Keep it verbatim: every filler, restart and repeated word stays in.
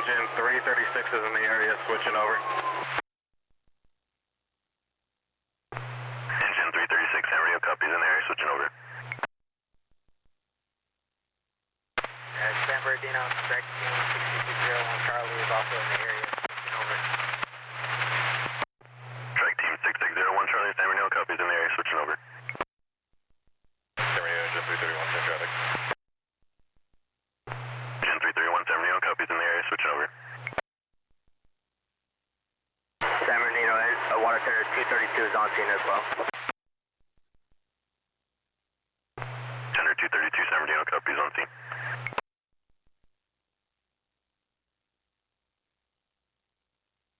Engine three thirty-six is in the area, switching over. Engine three thirty-six, San Marino, copies in the area, switching over. Uh, San Bernardino, direct team sixty-six zero one Charlie is also in the area, switching over. Track team six six zero one Charlie, San Marino, copies in the area, switching over. San Marino, Engine three thirty-one, same traffic. Engine three thirty-one, San Marino, copies in the area, switching over. San Bernardino, uh, water tender two thirty-two is on scene as well. Tender two thirty-two, San Bernardino, copies on scene.